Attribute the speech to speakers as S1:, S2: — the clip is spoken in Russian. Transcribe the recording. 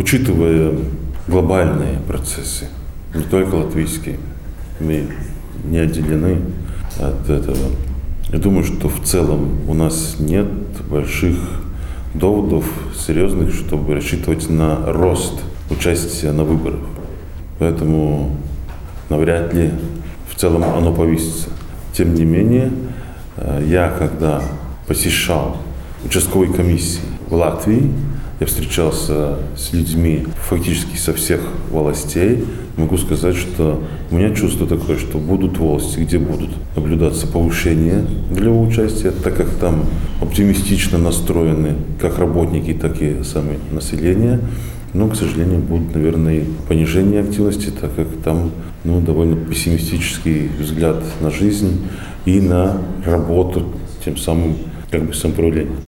S1: учитывая глобальные процессы, не только латвийские, мы не отделены от этого. Я думаю, что в целом у нас нет больших доводов серьезных, чтобы рассчитывать на рост участия на выборах. Поэтому навряд ли в целом оно повысится. Тем не менее, я когда посещал участковые комиссии в Латвии, я встречался с людьми фактически со всех властей. Могу сказать, что у меня чувство такое, что будут власти, где будут наблюдаться повышения для участия, так как там оптимистично настроены как работники, так и сами население. Но, к сожалению, будут, наверное, и понижение активности, так как там довольно пессимистический взгляд на жизнь и на работу, тем самым самоуправлением.